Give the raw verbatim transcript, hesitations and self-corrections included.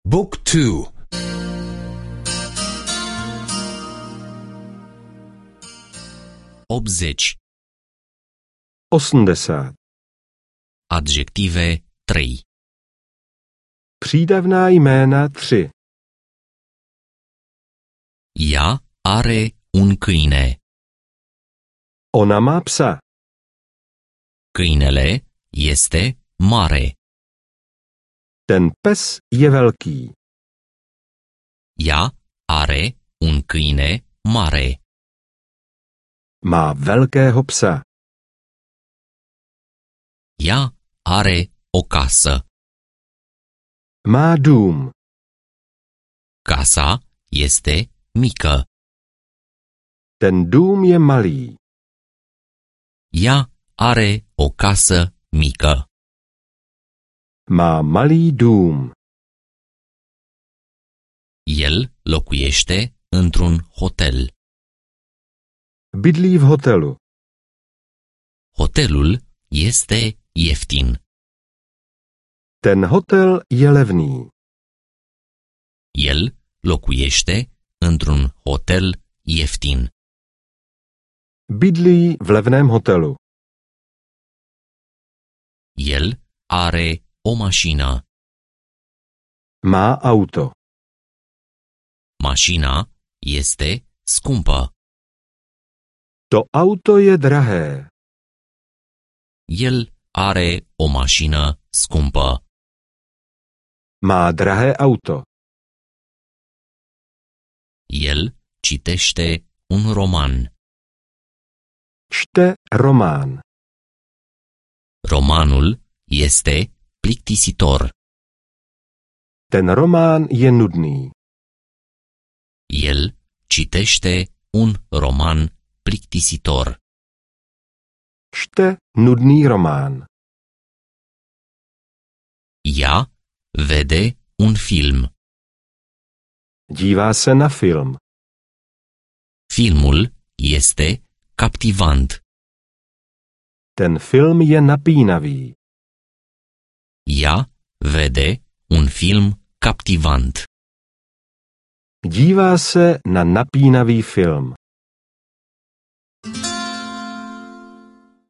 Book two. optzeci. osmdesát. Adjective trei. Přídavná jména tři. Ea are un câine. Ona má psa. Câinele este mare. Ten pes je velký. Ea are un câine mare. Má velkého psa. Ea are o casă. Má dům. Casa este mică. Ten dům je malý. Ea are o casă mică. Má malý dům. El locuiește într-un hotel. Bydlí v hotelu. Hotelul este ieftin. Ten hotel je levný. El locuiește într-un hotel ieftin. Bydlí v levném hotelu. El are o mașină. Má auto. Mașina este scumpă. To auto je drahé. El are o mașină scumpă. Má drahé auto. El citește un roman. Čte román. Romanul este plictisitor. Ten román je nudný. El citește un roman plictisitor. Čte nudný román. Ea vede un film. Dívá se na film. Filmul este captivant. Ten film je napínavý. Ea vede un film captivant. Dívá se na napínavý film.